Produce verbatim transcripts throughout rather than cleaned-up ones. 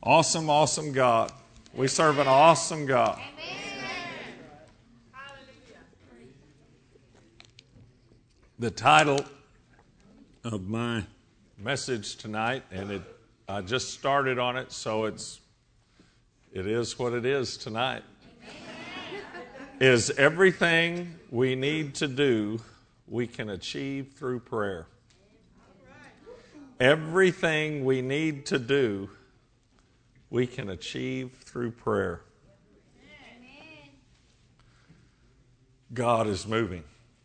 Awesome, awesome God. We serve an awesome God. The title of my message tonight, and it I just started on it, so it's it is what it is tonight, is everything we need to do, we can achieve through prayer. Everything we need to do, we can achieve through prayer. God is moving.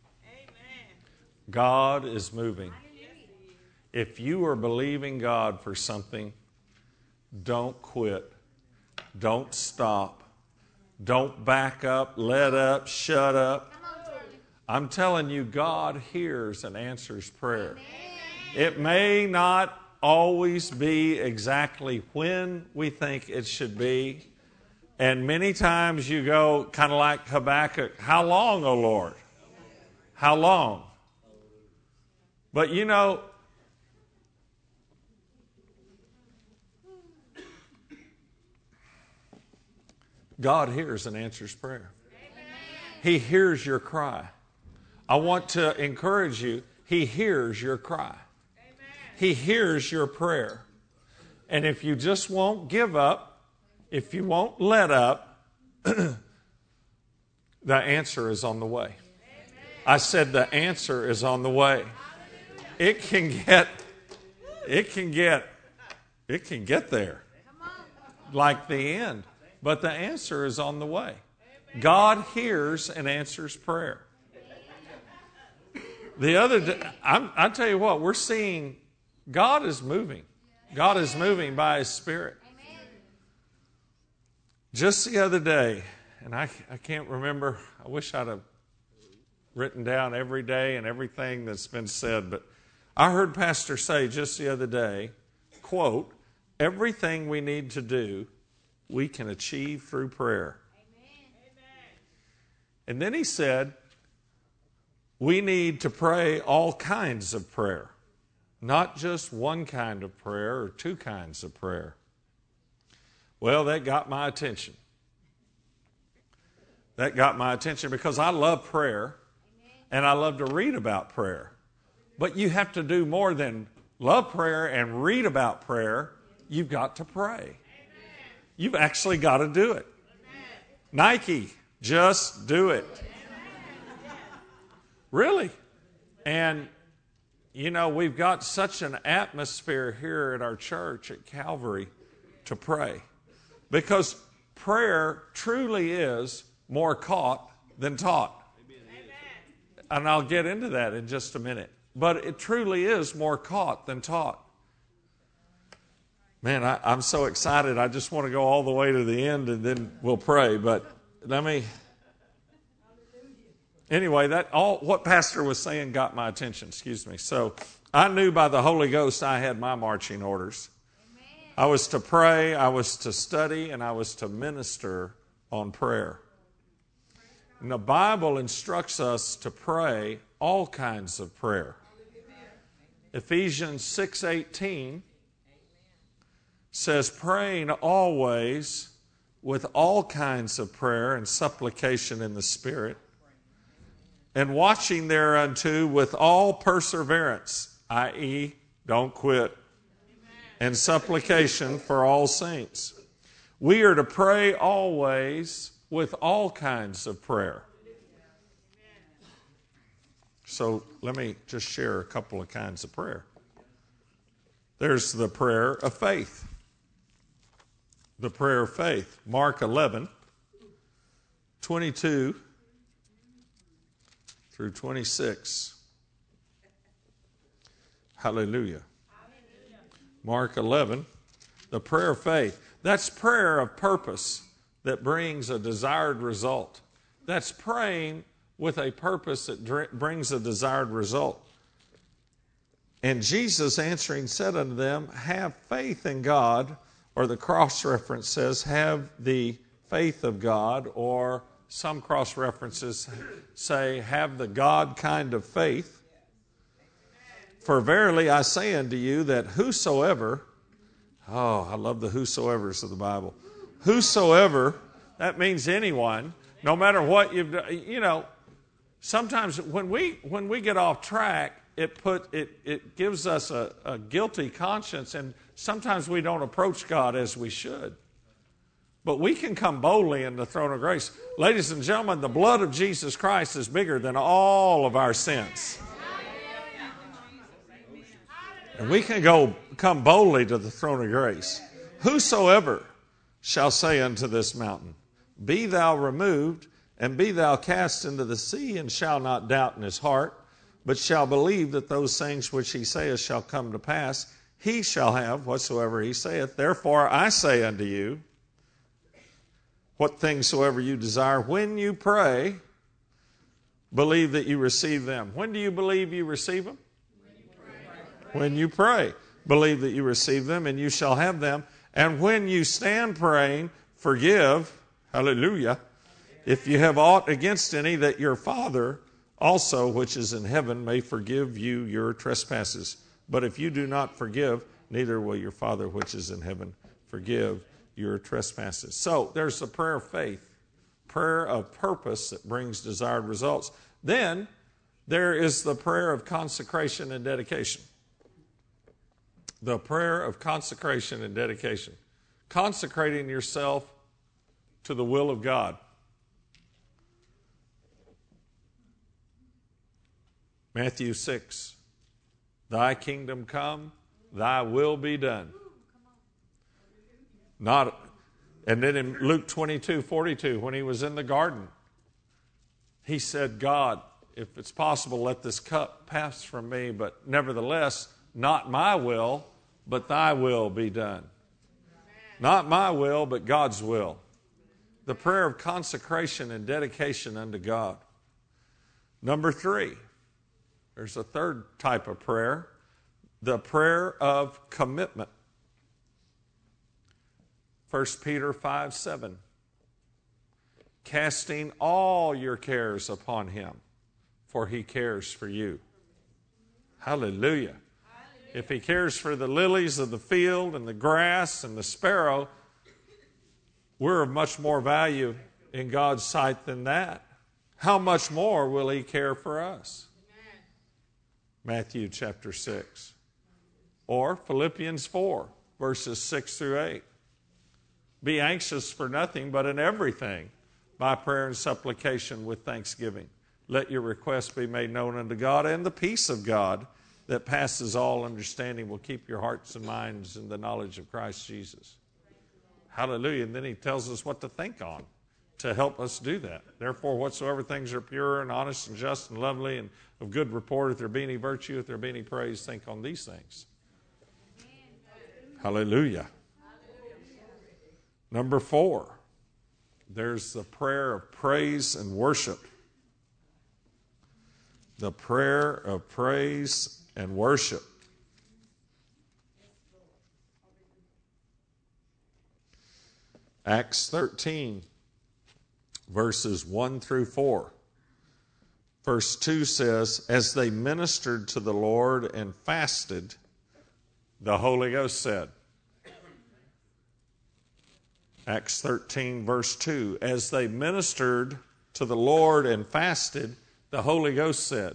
God is moving. If you are believing God for something, don't quit. Don't stop. Don't back up, let up, shut up. I'm telling you, God hears and answers prayer. It may not always be exactly when we think it should be. And many times you go kind of like Habakkuk, how long, O Lord? How long? But you know, God hears and answers prayer. He hears your cry. I want to encourage you, He hears your cry. He hears your prayer. And if you just won't give up, if you won't let up, the answer is on the way. I said the answer is on the way. It can get, it can get, it can get there, like the end. But the answer is on the way. God hears and answers prayer. The other day, I'm, I tell you what, we're seeing God is moving. God is moving by His Spirit. Just the other day, and I, I can't remember, I wish I'd have written down every day and everything that's been said, but I heard Pastor say just the other day, quote, everything we need to do, we can achieve through prayer. Amen. And then he said, we need to pray all kinds of prayer, not just one kind of prayer or two kinds of prayer. Well, that got my attention. That got my attention because I love prayer and I love to read about prayer. But you have to do more than love prayer and read about prayer. You've got to pray. You've actually got to do it. Nike, just do it. Really. And, you know, we've got such an atmosphere here at our church at Calvary to pray. Because prayer truly is more caught than taught. And I'll get into that in just a minute. But it truly is more caught than taught. Man, I, I'm so excited. I just want to go all the way to the end and then we'll pray. But let me... Anyway, that all what Pastor was saying got my attention. Excuse me. So I knew by the Holy Ghost I had my marching orders. Amen. I was to pray, I was to study, and I was to minister on prayer. And the Bible instructs us to pray all kinds of prayer. Ephesians six eighteen says, praying always with all kinds of prayer and supplication in the Spirit, and watching thereunto with all perseverance, that is, don't quit, and supplication for all saints. We are to pray always with all kinds of prayer. So let me just share a couple of kinds of prayer. There's the prayer of faith. The prayer of faith. Mark eleven, twenty-two through twenty-six. Hallelujah. Mark eleven, the prayer of faith. That's prayer of purpose that brings a desired result. That's praying with a purpose that dr- brings a desired result. And Jesus answering said unto them, have faith in God, or the cross-reference says, have the faith of God, or some cross-references say, have the God kind of faith. For verily I say unto you that whosoever Oh, I love the whosoevers of the Bible. Whosoever, that means anyone, no matter what you've done. You know, sometimes when we when we get off track, it put it it gives us a, a guilty conscience, and sometimes we don't approach God as we should. But we can come boldly in the throne of grace. Ladies and gentlemen, the blood of Jesus Christ is bigger than all of our sins. And we can go come boldly to the throne of grace. Whosoever shall say unto this mountain, be thou removed, and be thou cast into the sea, and shall not doubt in his heart, but shall believe that those things which he saith shall come to pass, he shall have whatsoever he saith. Therefore I say unto you, what things soever you desire, when you pray, believe that you receive them. When do you believe you receive them? When you pray, believe that you receive them, and you shall have them. And when you stand praying, forgive, hallelujah, if you have aught against any, that your Father also, which is in heaven, may forgive you your trespasses. But if you do not forgive, neither will your Father, which is in heaven, forgive your trespasses. So there's the prayer of faith, prayer of purpose that brings desired results. Then there is the prayer of consecration and dedication. The prayer of consecration and dedication. Consecrating yourself to the will of God. Matthew six. Thy kingdom come, thy will be done. Not, and then in Luke twenty-two forty-two, when he was in the garden, he said, God, if it's possible, let this cup pass from me, but nevertheless, not my will, but thy will be done. Amen. Not my will, but God's will. The prayer of consecration and dedication unto God. Number three, there's a third type of prayer, the prayer of commitment. First Peter five seven. Casting all your cares upon him, for he cares for you. Hallelujah. If he cares for the lilies of the field and the grass and the sparrow, we're of much more value in God's sight than that. How much more will he care for us? Amen. Matthew chapter six. Or Philippians four, verses six through eight. Be anxious for nothing, but in everything, by prayer and supplication with thanksgiving. Let your requests be made known unto God, and the peace of God that passes all understanding will keep your hearts and minds in the knowledge of Christ Jesus. Hallelujah. And then he tells us what to think on to help us do that. Therefore, whatsoever things are pure and honest and just and lovely and of good report, if there be any virtue, if there be any praise, think on these things. Hallelujah. Number four, there's the prayer of praise and worship. The prayer of praise and worship. Acts thirteen, verses one through four. Verse two says, as they ministered to the Lord and fasted, the Holy Ghost said. Acts thirteen, verse two, as they ministered to the Lord and fasted, the Holy Ghost said.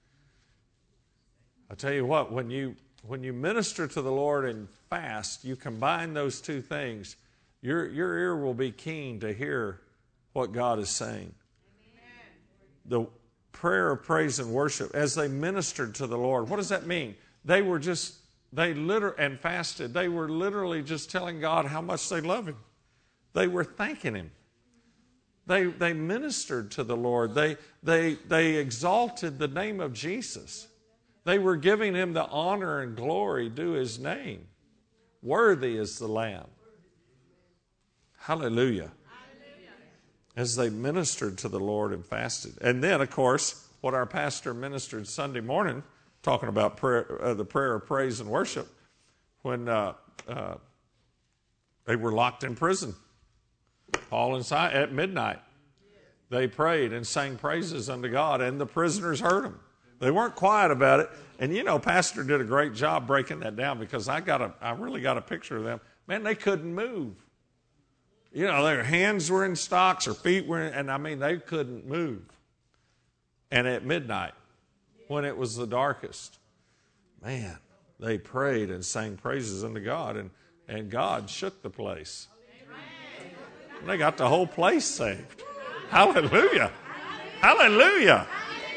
I tell you what, when you when you minister to the Lord and fast, you combine those two things, your, your ear will be keen to hear what God is saying. Amen. The prayer of praise and worship, as they ministered to the Lord, what does that mean? They were just, they literally, and fasted, they were literally just telling God how much they love Him. They were thanking Him. They they ministered to the Lord. They they they exalted the name of Jesus. They were giving Him the honor and glory due His name. Worthy is the Lamb. Hallelujah. Hallelujah. As they ministered to the Lord and fasted. And then, of course, what our pastor ministered Sunday morning, talking about prayer, uh, the prayer of praise and worship, when uh, uh, they were locked in prison. Paul and Silas, at midnight, they prayed and sang praises unto God, and the prisoners heard them. They weren't quiet about it. And, you know, Pastor did a great job breaking that down because I got a, I really got a picture of them. Man, they couldn't move. You know, their hands were in stocks, their feet were in, and I mean, they couldn't move. And at midnight, when it was the darkest, man, they prayed and sang praises unto God, and, and God shook the place. And they got the whole place saved. Hallelujah. Hallelujah.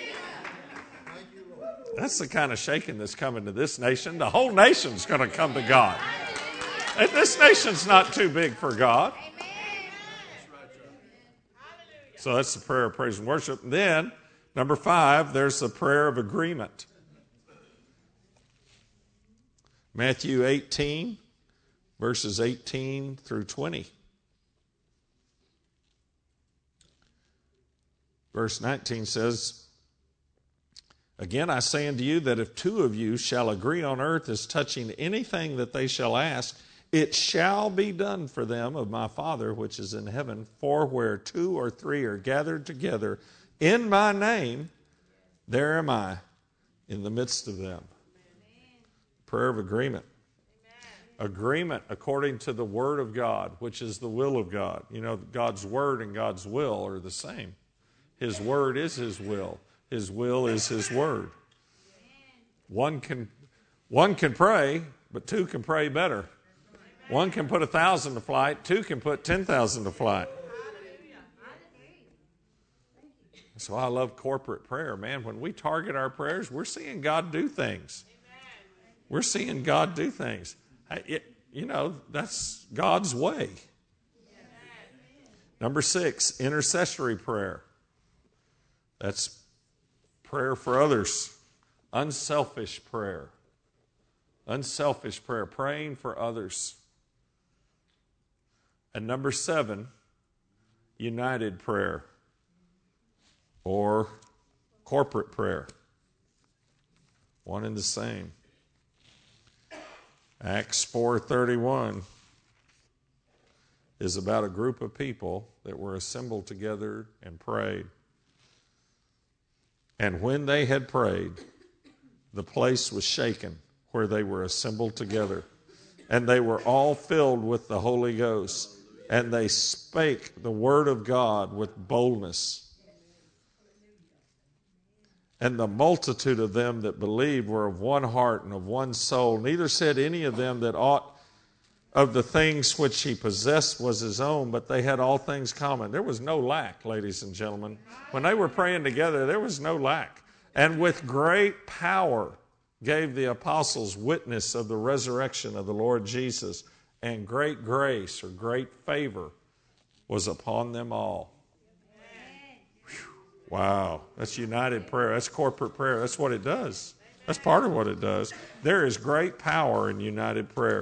That's the kind of shaking that's coming to this nation. The whole nation's going to come to God. And this nation's not too big for God. So that's the prayer of praise and worship. And then, number five, there's the prayer of agreement. Matthew eighteen, verses eighteen through twenty. Verse nineteen says, again I say unto you that if two of you shall agree on earth as touching anything that they shall ask, it shall be done for them of my Father which is in heaven. For where two or three are gathered together in my name, there am I in the midst of them. Prayer of agreement. Agreement according to the Word of God, which is the will of God. You know, God's Word and God's will are the same. His Word is His will. His will is His Word. One can, one can pray, but two can pray better. One can put a thousand to flight, two can put ten thousand to flight. So I love corporate prayer, man. When we target our prayers, we're seeing God do things. We're seeing God do things. It, you know, that's God's way. Number six, intercessory prayer. That's prayer for others. Unselfish prayer. Unselfish prayer. Praying for others. And number seven, united prayer. Or corporate prayer. One and the same. Acts four thirty-one is about a group of people that were assembled together and prayed. And when they had prayed, the place was shaken where they were assembled together. And they were all filled with the Holy Ghost. And they spake the word of God with boldness. And the multitude of them that believed were of one heart and of one soul. Neither said any of them that aught of the things which he possessed was his own, but they had all things common. There was no lack, ladies and gentlemen. When they were praying together, there was no lack. And with great power gave the apostles witness of the resurrection of the Lord Jesus, and great grace or great favor was upon them all. Whew. Wow, that's united prayer. That's corporate prayer. That's what it does. That's part of what it does. There is great power in united prayer.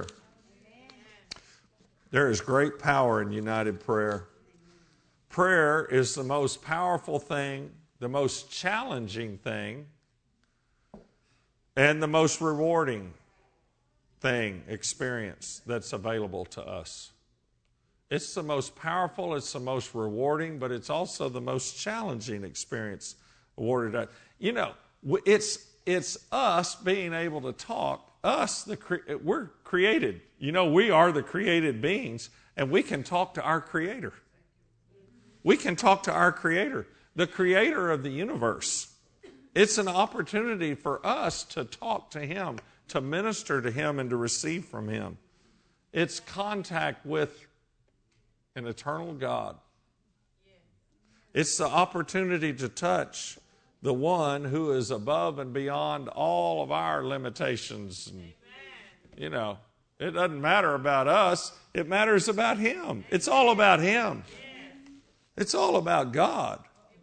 There is great power in united prayer. Prayer is the most powerful thing, the most challenging thing, and the most rewarding thing, experience that's available to us. It's the most powerful, it's the most rewarding, but it's also the most challenging experience awarded us. You know, it's it's us being able to talk. Us, the cre- we're created. You know, we are the created beings, and we can talk to our Creator. We can talk to our Creator, the Creator of the universe. It's an opportunity for us to talk to Him, to minister to Him, and to receive from Him. It's contact with an eternal God. It's the opportunity to touch the one who is above and beyond all of our limitations. And, you know, it doesn't matter about us. It matters about Him. It's all about Him. It's all about God.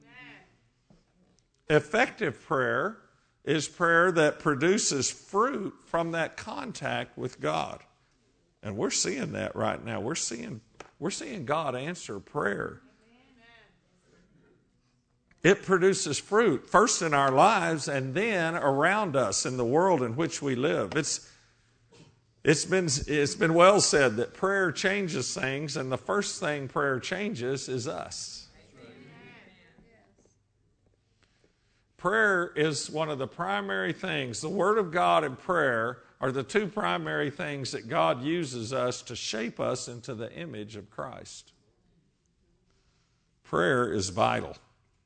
Effective prayer is prayer that produces fruit from that contact with God. And we're seeing that right now. We're seeing, we're seeing God answer prayer. It produces fruit, first in our lives and then around us in the world in which we live. It's, it's been, it's been well said that prayer changes things, and the first thing prayer changes is us. Prayer is one of the primary things. The Word of God and prayer are the two primary things that God uses us to shape us into the image of Christ. Prayer is vital.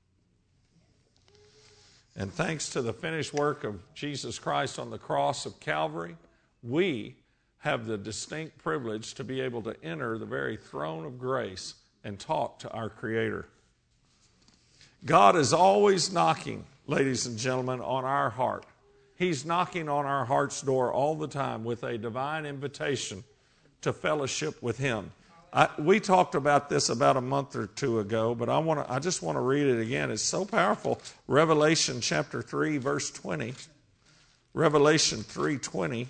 And thanks to the finished work of Jesus Christ on the cross of Calvary, we have the distinct privilege to be able to enter the very throne of grace and talk to our Creator. God is always knocking, ladies and gentlemen, on our heart. He's knocking on our heart's door all the time with a divine invitation to fellowship with Him. I, we talked about this about a month or two ago, but I want to. I just want to read it again. It's so powerful. Revelation chapter three, verse twenty. Revelation three twenty.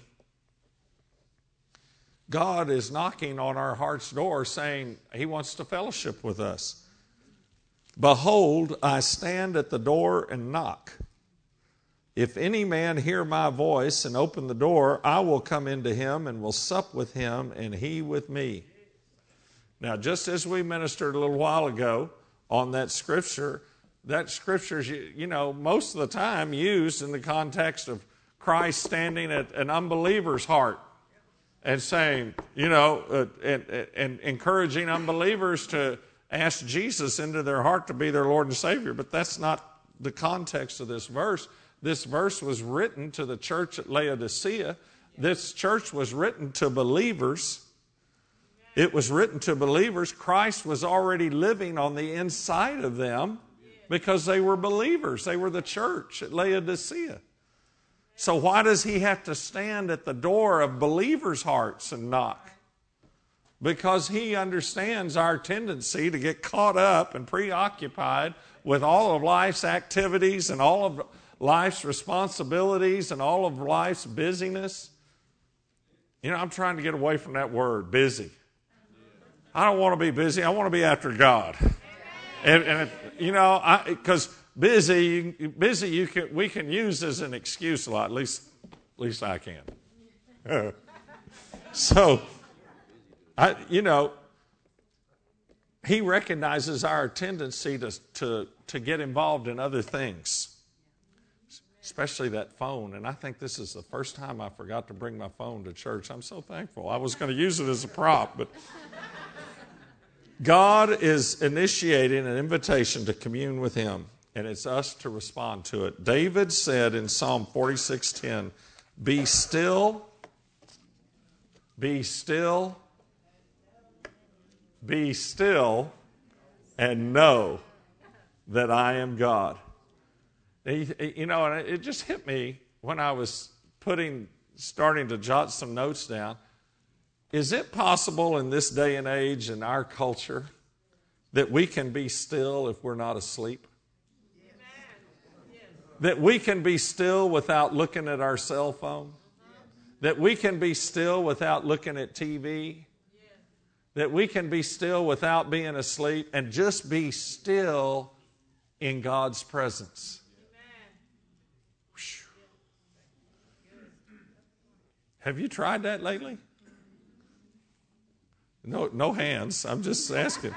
God is knocking on our heart's door saying He wants to fellowship with us. Behold, I stand at the door and knock. If any man hear my voice and open the door, I will come into him and will sup with him and he with me. Now, just as we ministered a little while ago on that scripture, that scripture is, you know, most of the time used in the context of Christ standing at an unbeliever's heart and saying, you know, uh, and, and encouraging unbelievers to ask Jesus into their heart to be their Lord and Savior. But that's not the context of this verse. This verse was written to the church at Laodicea. This church was written to believers. It was written to believers. Christ was already living on the inside of them because they were believers. They were the church at Laodicea. So why does He have to stand at the door of believers' hearts and knock? Because He understands our tendency to get caught up and preoccupied with all of life's activities and all of life's responsibilities and all of life's busyness. You know, I'm trying to get away from that word, busy. I don't want to be busy. I want to be after God. And, and if, you know, because busy, busy, you can we can use as an excuse a lot. At least, at least I can. So, I, you know, He recognizes our tendency to to to get involved in other things, especially that phone. And I think this is the first time I forgot to bring my phone to church. I'm so thankful. I was going to use it as a prop, but God is initiating an invitation to commune with Him, and it's us to respond to it. David said in Psalm forty-six ten, "Be still, be still, be still, and know that I am God." You know, and it just hit me when I was putting, starting to jot some notes down. Is it possible in this day and age in our culture that we can be still if we're not asleep? That we can be still without looking at our cell phone? That we can be still without looking at T V? That we can be still without being asleep and just be still in God's presence? Have you tried that lately? No, no hands. I'm just asking.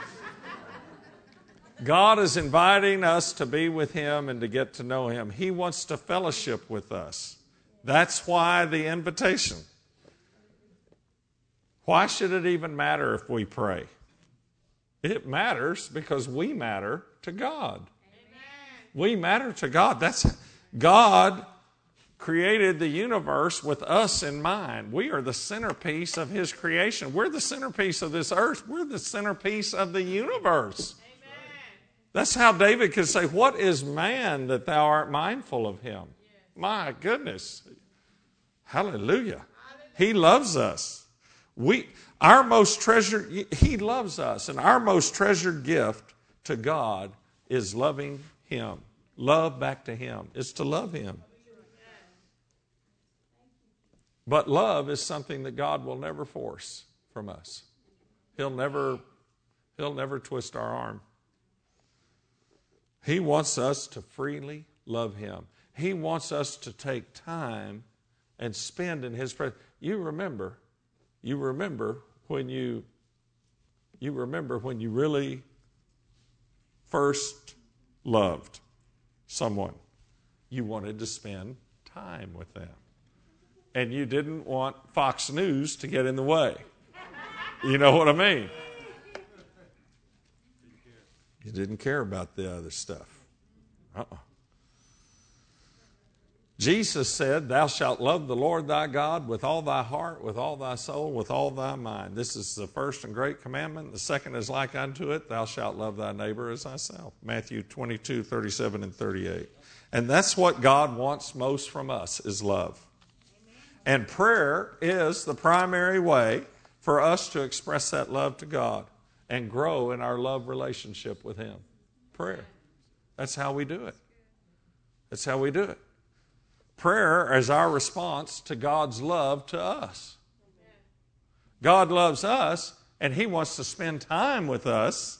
God is inviting us to be with Him and to get to know Him. He wants to fellowship with us. That's why the invitation. Why should it even matter if we pray? It matters because we matter to God. Amen. We matter to God. That's God created the universe with us in mind. We are the centerpiece of His creation. We're the centerpiece of this earth. We're the centerpiece of the universe. Amen. That's how David could say, "What is man that thou art mindful of him?" Yes. My goodness. Hallelujah. Hallelujah. He loves us. We, our most treasured, He loves us, and our most treasured gift to God is loving Him. Love back to Him is to love Him. But love is something that God will never force from us. He'll never, He'll never twist our arm. He wants us to freely love Him. He wants us to take time and spend in His presence. You remember, you remember when you, you remember when you really first loved someone. You wanted to spend time with them. And you didn't want Fox News to get in the way. You know what I mean? You didn't care about the other stuff. Uh-uh. Jesus said, thou shalt love the Lord thy God with all thy heart, with all thy soul, with all thy mind. This is the first and great commandment. The second is like unto it, thou shalt love thy neighbor as thyself. Matthew twenty-two, thirty-seven and thirty-eight. And that's what God wants most from us, is love. And prayer is the primary way for us to express that love to God and grow in our love relationship with Him. Prayer. That's how we do it. That's how we do it. Prayer is our response to God's love to us. God loves us, and He wants to spend time with us.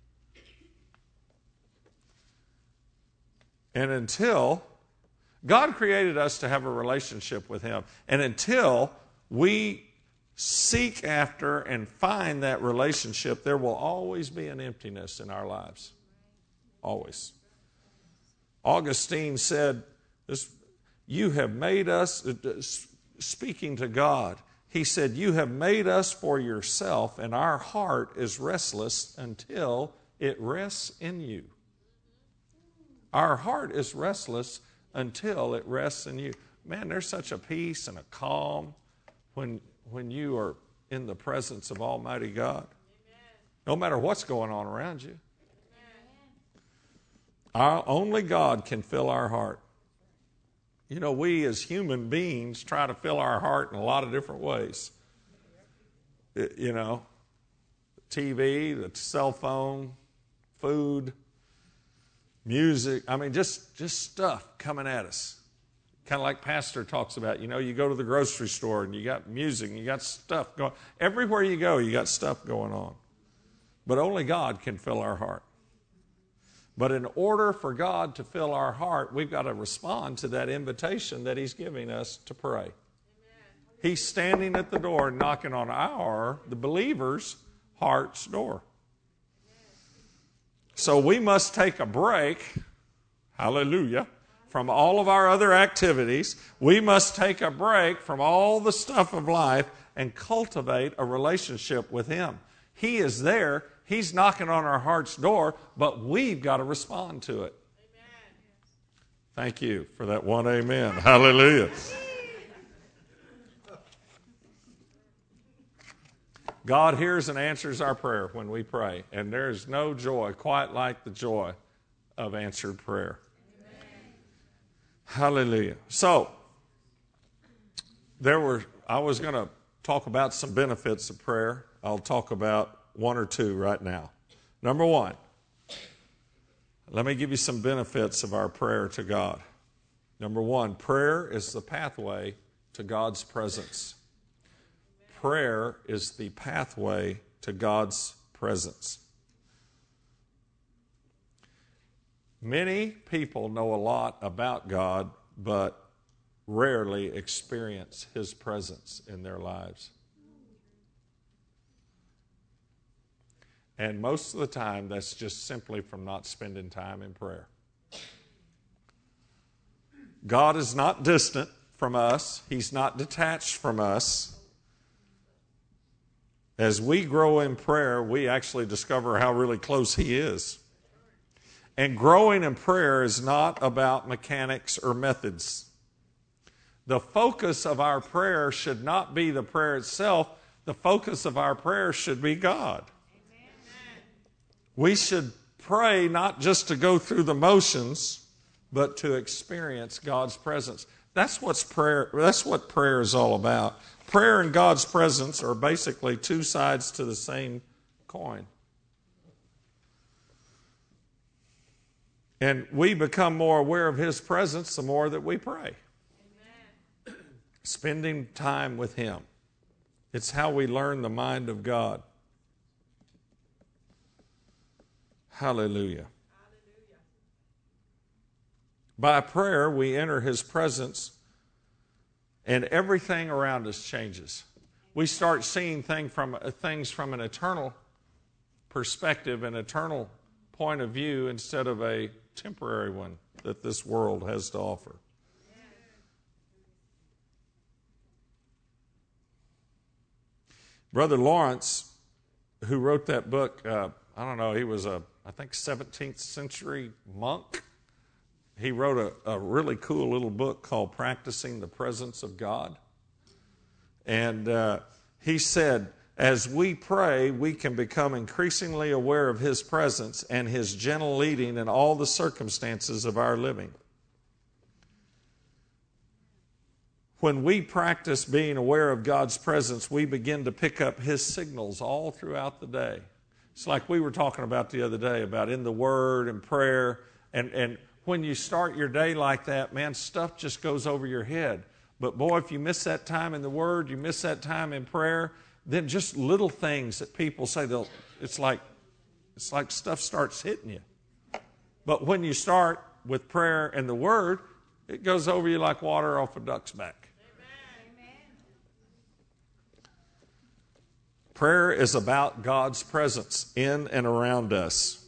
And until God created us to have a relationship with Him, and until we seek after and find that relationship, there will always be an emptiness in our lives. Always. Augustine said, this, you have made us, speaking to God, he said, you have made us for yourself, and our heart is restless until it rests in you. Our heart is restless until it rests in you. Man, there's such a peace and a calm when, when you are in the presence of Almighty God. Amen. No matter what's going on around you. Our, only God can fill our heart. You know, we as human beings try to fill our heart in a lot of different ways. It, you know, T V, the cell phone, food, music. I mean, just, just stuff coming at us. Kind of like Pastor talks about, you know, you go to the grocery store and you got music and you got stuff going. Everywhere you go, you got stuff going on. But only God can fill our heart. But in order for God to fill our heart, we've got to respond to that invitation that He's giving us to pray. Amen. He's standing at the door knocking on our, the believer's, heart's door. So we must take a break, hallelujah, from all of our other activities. We must take a break from all the stuff of life and cultivate a relationship with Him. He is there. He's knocking on our heart's door, but we've got to respond to it. Amen. Thank you for that one amen. Hallelujah. God hears and answers our prayer when we pray, and there is no joy quite like the joy of answered prayer. Amen. Hallelujah. So, there were. I was going to talk about some benefits of prayer. I'll talk about one or two right now. Number one, let me give you some benefits of our prayer to God. Number one, prayer is the pathway to God's presence. Prayer is the pathway to God's presence. Many people know a lot about God, but rarely experience His presence in their lives. And most of the time, that's just simply from not spending time in prayer. God is not distant from us. He's not detached from us. As we grow in prayer, we actually discover how really close He is. And growing in prayer is not about mechanics or methods. The focus of our prayer should not be the prayer itself. The focus of our prayer should be God. We should pray not just to go through the motions, but to experience God's presence. That's what's prayer. That's what prayer is all about. Prayer and God's presence are basically two sides to the same coin. And we become more aware of His presence the more that we pray. Amen. Spending time with Him. It's how we learn the mind of God. Hallelujah. Hallelujah. By prayer, we enter His presence, and everything around us changes. We start seeing thing from, things from an eternal perspective, an eternal point of view, instead of a temporary one. that this world has to offer. Brother Lawrence, who wrote that book, uh, I don't know, he was a, I think, seventeenth century monk. He wrote a, a really cool little book called Practicing the Presence of God. And uh, he said, as we pray, we can become increasingly aware of His presence and His gentle leading in all the circumstances of our living. When we practice being aware of God's presence, we begin to pick up His signals all throughout the day. It's like we were talking about the other day, about in the Word and prayer. And, and when you start your day like that, man, stuff just goes over your head. But boy, if you miss that time in the Word, you miss that time in prayer, then just little things that people say, they'll, it's like it's like stuff starts hitting you. But when you start with prayer and the Word, it goes over you like water off a duck's back. Amen. Prayer is about God's presence in and around us.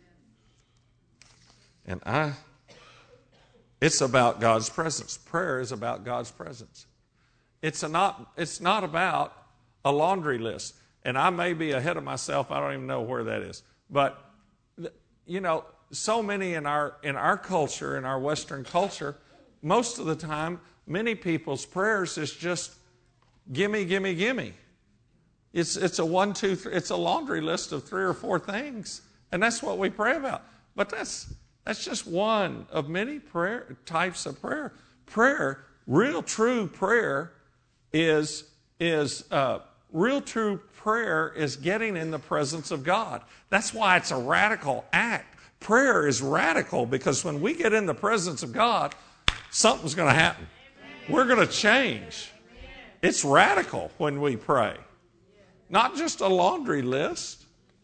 And I, it's about God's presence. Prayer is about God's presence. It's a not, it's not about a laundry list. And I may be ahead of myself. I don't even know where that is. But, you know, so many in our in our culture, in our Western culture, most of the time, many people's prayers is just gimme, gimme, gimme. It's it's a one, two, three, it's a laundry list of three or four things. And that's what we pray about. But that's that's just one of many prayer types of prayer. Prayer, real true prayer is is uh Real true prayer is getting in the presence of God. That's why it's a radical act. Prayer is radical because when we get in the presence of God, something's going to happen. Amen. We're going to change. Amen. It's radical when we pray. Not just a laundry list.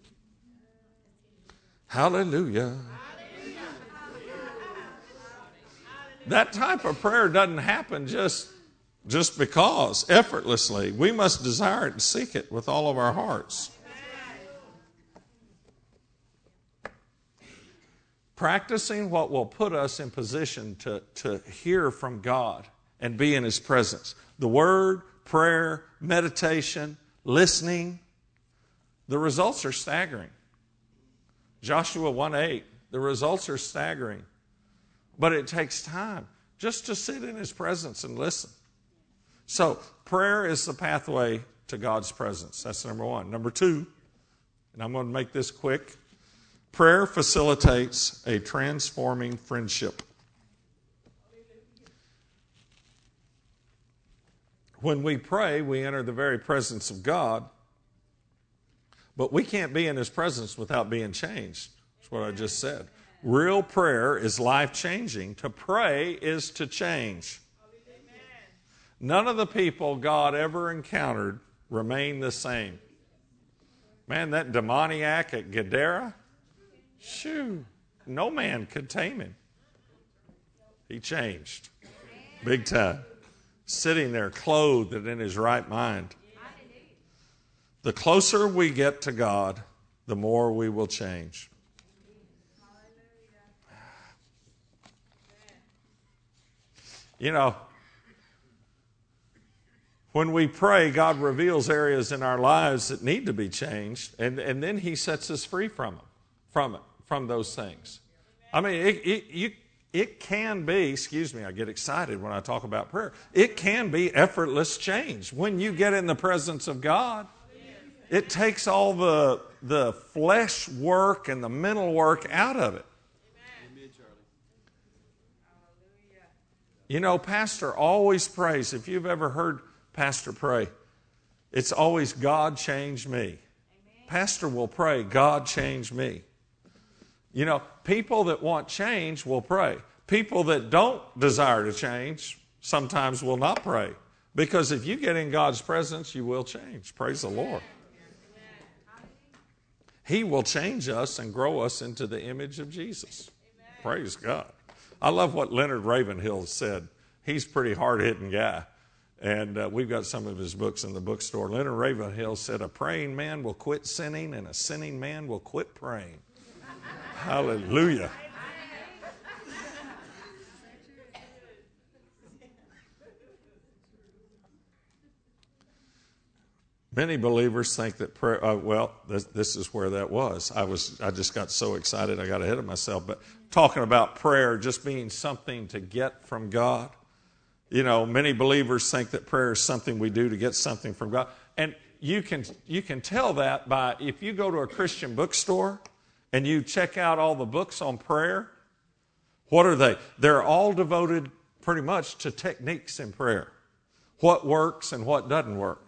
Hallelujah. Hallelujah. That type of prayer doesn't happen just Just because, effortlessly. We must desire it and seek it with all of our hearts. Practicing what will put us in position to, to hear from God and be in His presence. The Word, prayer, meditation, listening. The results are staggering. Joshua one eight, the results are staggering. But it takes time just to sit in His presence and listen. So, prayer is the pathway to God's presence. That's number one. Number two, and I'm going to make this quick, prayer facilitates a transforming friendship. When we pray, we enter the very presence of God, but we can't be in His presence without being changed. That's what I just said. Real prayer is life-changing. To pray is to change. None of the people God ever encountered remained the same. Man, that demoniac at Gadara, shoo, no man could tame him. He changed. Big time. Sitting there clothed and in his right mind. The closer we get to God, the more we will change. You know, when we pray, God reveals areas in our lives that need to be changed, and, and then He sets us free from them, from it, from those things. I mean, it, it, you, it can be, excuse me, I get excited when I talk about prayer. It can be effortless change. When you get in the presence of God, it takes all the, the flesh work and the mental work out of it. Amen, Charlie. You know, Pastor always prays. If you've ever heard Pastor pray, it's always, God change me. Amen. Pastor will pray, God change me. You know, people that want change will pray. People that don't desire to change sometimes will not pray. Because if you get in God's presence, you will change. Praise the Lord. He will change us and grow us into the image of Jesus. Praise God. I love what Leonard Ravenhill said. He's a pretty hard-hitting guy. And uh, we've got some of his books in the bookstore. Leonard Ravenhill said, a praying man will quit sinning and a sinning man will quit praying. Hallelujah. Many believers think that prayer, uh, well, this, this is where that was. I was, I just got so excited I got ahead of myself. But talking about prayer just being something to get from God. You know, many believers think that prayer is something we do to get something from God. And you can you can tell that by, if you go to a Christian bookstore and you check out all the books on prayer, what are they? They're all devoted pretty much to techniques in prayer. What works and what doesn't work.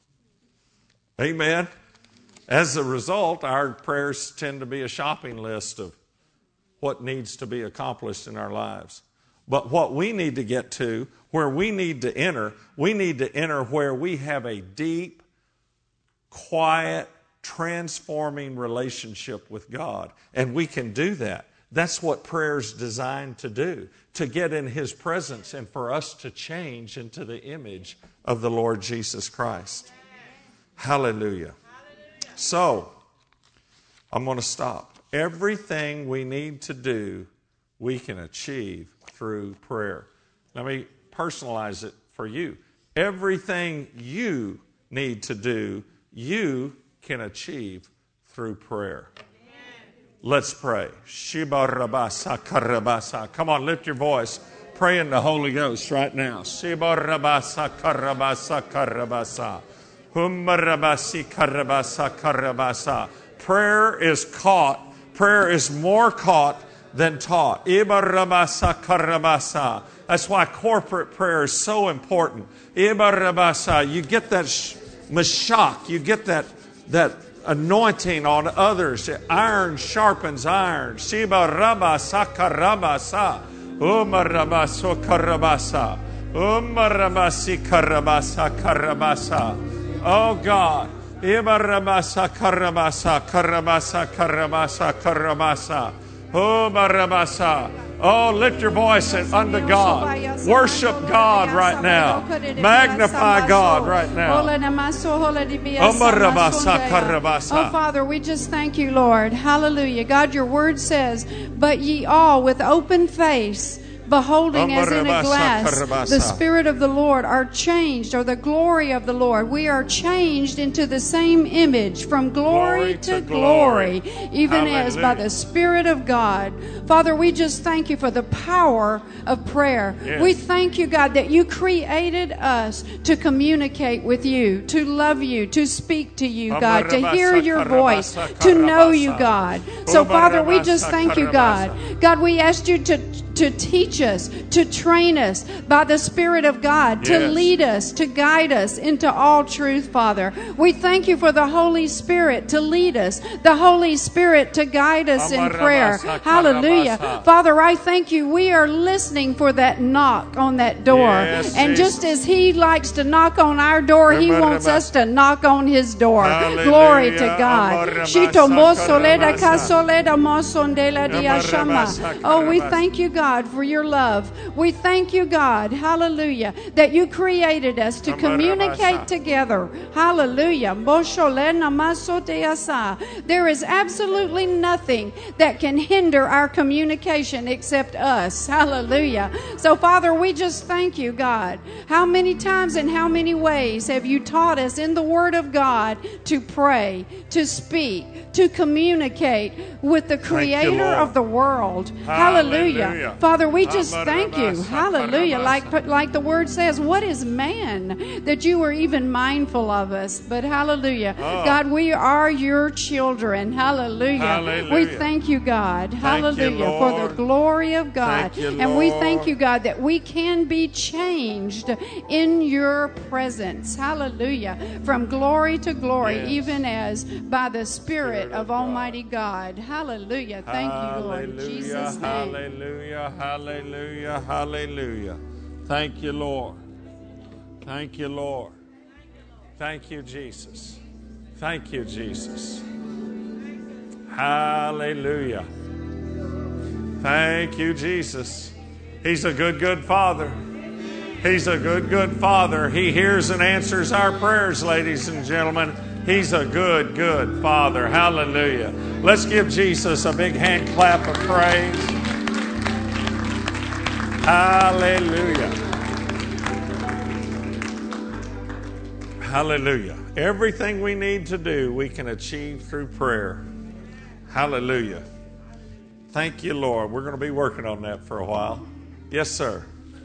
Amen. As a result, our prayers tend to be a shopping list of what needs to be accomplished in our lives. But what we need to get to, where we need to enter, we need to enter where we have a deep, quiet, transforming relationship with God. And we can do that. That's what prayer is designed to do, to get in His presence and for us to change into the image of the Lord Jesus Christ. Hallelujah. So, I'm going to stop. Everything we need to do, we can achieve through prayer. Let me personalize it for you. Everything you need to do, you can achieve through prayer. Let's pray. Shiba rabasa karabasa. Come on, lift your voice. Pray in the Holy Ghost right now. Shiba rabasa karabasa karabasa. Humma rabasi karabasa karabasa. Prayer is caught. Prayer is more caught than taught. Iba rabasa karabasa. That's why corporate prayer is so important. Iba rabasa. You get that mashak. You get that that. anointing on others. Iron sharpens iron. Shiba rabba sakarabasa. Uma rabba sokarabasa. Uma rabba sikarabasa karabasa. Oh God. Iba rabba sakarabasa karabasa karabasa karabasa. Uma rabasa. Oh, lift your voice unto God. Worship God right now. Magnify God right now. Oh, Father, we just thank you, Lord. Hallelujah. God, your word says, but ye all with open face, beholding as in a glass the Spirit of the Lord, are changed, or the glory of the Lord. We are changed into the same image from glory, glory to, to glory, glory even Hallelujah. As by the Spirit of God. Father, we just thank you for the power of prayer. Yes. We thank you, God, that you created us to communicate with you, to love you, to speak to you, God, to hear your voice, to know you, God. So, Father, we just thank you, God. God, we asked you to to teach us, to train us by the Spirit of God, to yes. lead us, to guide us into all truth, Father. We thank you for the Holy Spirit to lead us, the Holy Spirit to guide us in prayer. Hallelujah. Father, I thank you. We are listening for that knock on that door. Yes, and Jesus. Just as He likes to knock on our door, He wants us to knock on His door. Hallelujah. Glory to God. Oh, we thank you, God. God, for your love. We thank you, God, hallelujah, that you created us to communicate together. Hallelujah. There is absolutely nothing that can hinder our communication except us. Hallelujah. So, Father, we just thank you, God. How many times and how many ways have you taught us in the Word of God to pray, to speak, to communicate with the Creator of the world? Hallelujah. Hallelujah. Father, we just thank you. Hallelujah. Like, like the word says, what is man that you were even mindful of us? But hallelujah. Oh. God, we are your children. Hallelujah. Hallelujah. We thank you, God. Thank hallelujah. You, for the glory of God. You, and we thank you, God, that we can be changed in your presence. Hallelujah. From glory to glory, yes. even as by the Spirit, Spirit of, of Almighty God. Hallelujah. Thank hallelujah. You, Lord. In Jesus' name. Hallelujah. Hallelujah, hallelujah. Thank you, Lord. Thank you, Lord. Thank you, Jesus. Thank you, Jesus. Hallelujah. Thank you, Jesus. He's a good, good Father. He's a good, good Father. He hears and answers our prayers, ladies and gentlemen. He's a good, good Father. Hallelujah. Let's give Jesus a big hand clap of praise. Hallelujah. Hallelujah. Everything we need to do, we can achieve through prayer. Hallelujah. Thank you, Lord. We're going to be working on that for a while. Yes, sir.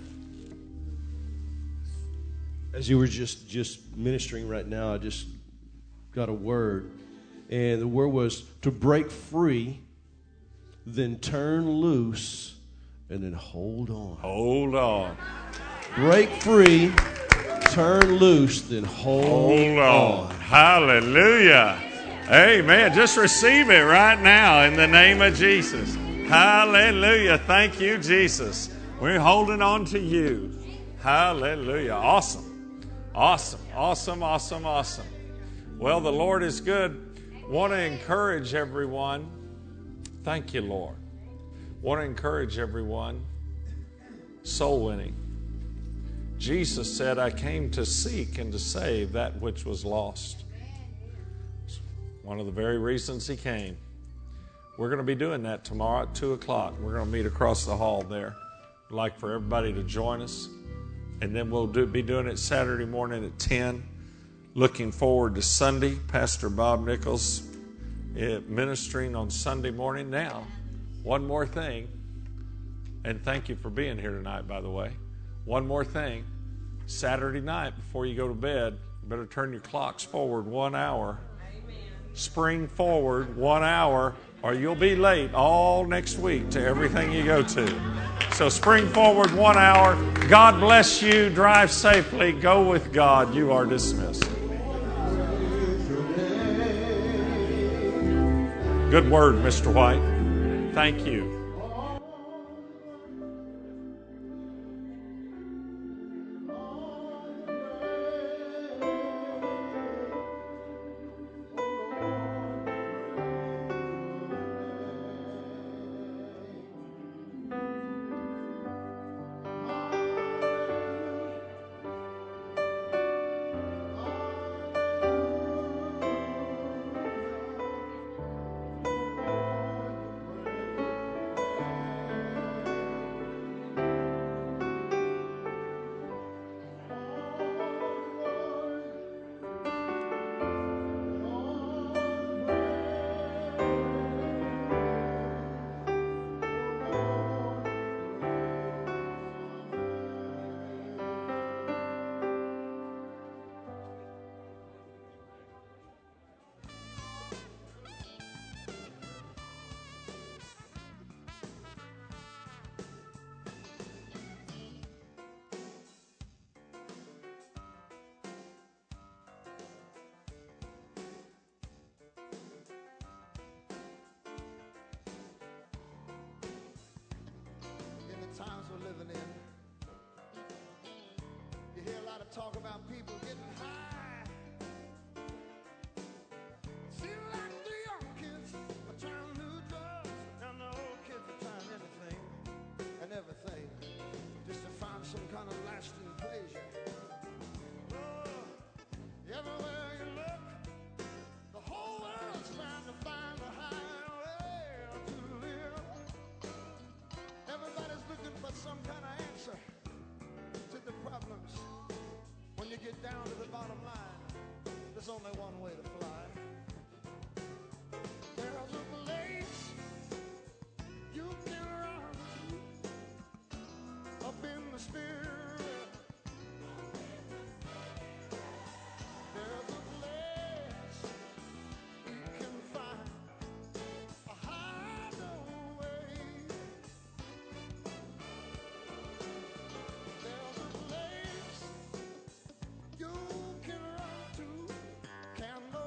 As you were just, just ministering right now, I just got a word. And the word was to break free, then turn loose, and then hold on. Hold on. Break free, turn loose, then hold, hold on. on. Hallelujah. Amen. Just receive it right now in the name of Jesus. Hallelujah. Thank you, Jesus. We're holding on to you. Hallelujah. Awesome. Awesome. Awesome. Awesome. Awesome. Well, the Lord is good. Want to encourage everyone. Thank you, Lord. Want to encourage everyone. Soul winning. Jesus said, I came to seek and to save that which was lost. It's one of the very reasons he came. We're going to be doing that tomorrow at two o'clock. We're going to meet across the hall there. I'd like for everybody to join us. And then we'll do, be doing it Saturday morning at ten. Looking forward to Sunday. Pastor Bob Nichols uh, ministering on Sunday morning. Now, one more thing. And thank you for being here tonight, by the way. One more thing. Saturday night, before you go to bed, you better turn your clocks forward one hour. Amen. Spring forward one hour, or you'll be late all next week to everything you go to. So spring forward one hour. God bless you. Drive safely. Go with God. You are dismissed. Good word, Mister White. Thank you. Times we're living in, you hear a lot of talk about people getting high. Seems like the young kids are trying new drugs, and the old kids are trying anything and everything just to find some kind of lasting pleasure. Oh, everywhere you look, the whole world's trying to find a higher way to live. Everybody's looking for some kind of answer to the problems. When you get down to the bottom line, there's only one way to fly. There's a place you can run to, up in the spirit. There's a place we can find a hideaway. There's a place you can run to, candle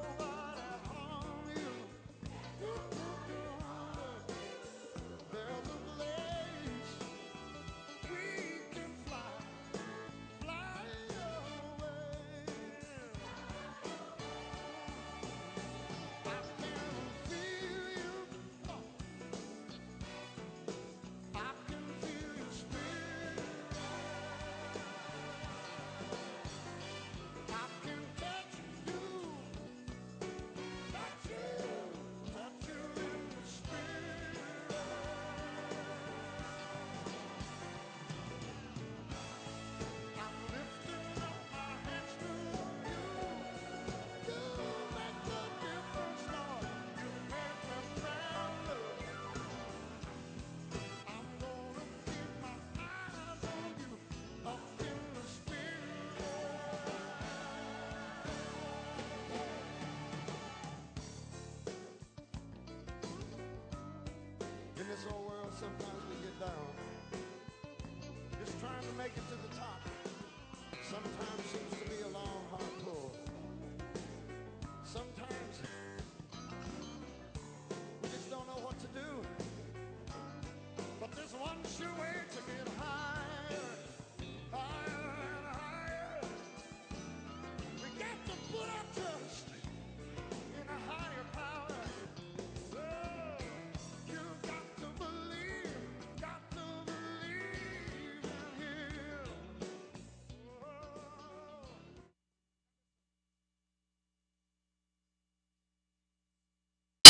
down. Just trying to make it to the top sometimes seems to be a long, hard pull. Sometimes